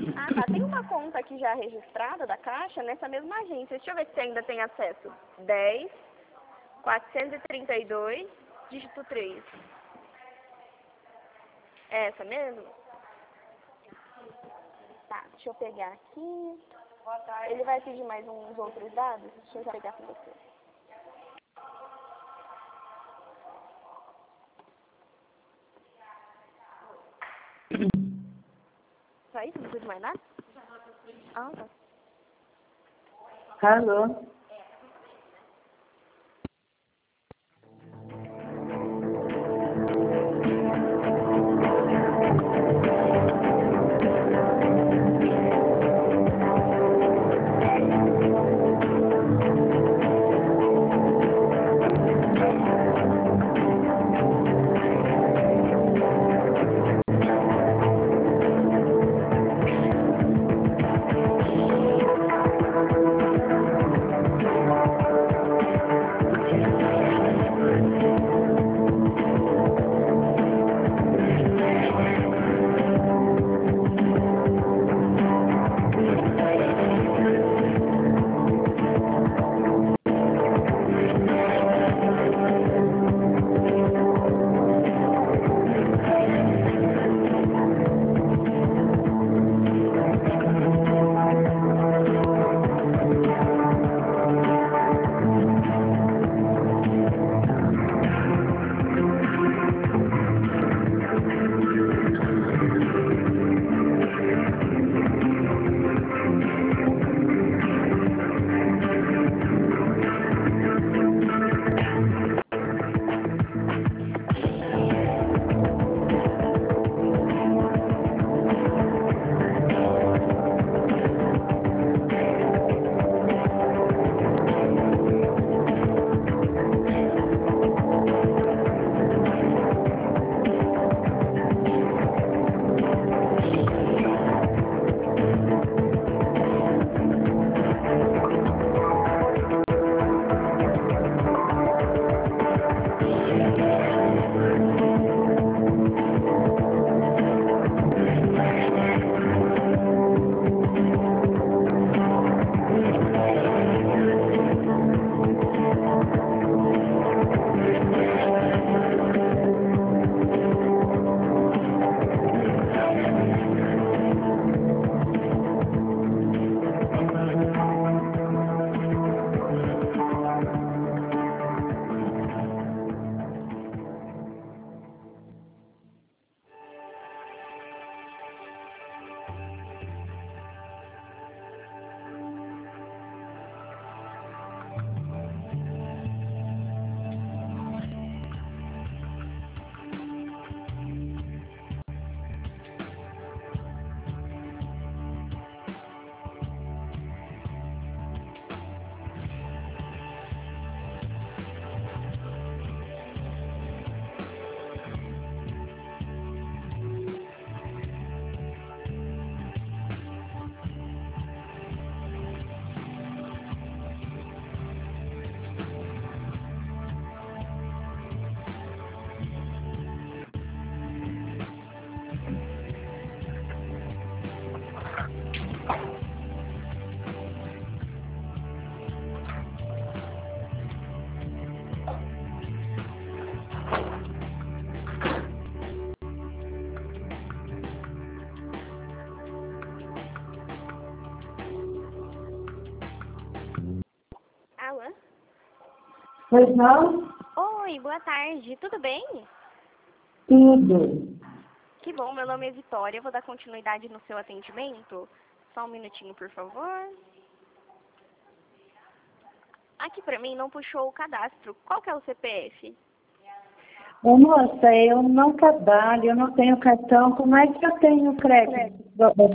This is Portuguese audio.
Ah, tá. Tem uma conta aqui já registrada da Caixa nessa mesma agência. Deixa eu ver se você ainda tem acesso. 10.432, dígito 3. É essa mesmo? Tá, deixa eu pegar aqui. Ele vai pedir mais uns outros dados? Deixa eu já pegar com você. Só isso? Não precisa de mais nada? Ah, tá. Alô? Alô? Pois não? Oi, boa tarde. Tudo bem? Tudo. Que bom, meu nome é Vitória. Eu vou dar continuidade no seu atendimento. Só um minutinho, por favor. Aqui pra mim não puxou o cadastro. Qual que é o CPF? Ô, moça, eu não trabalho, eu não tenho cartão. Como é que eu tenho crédito?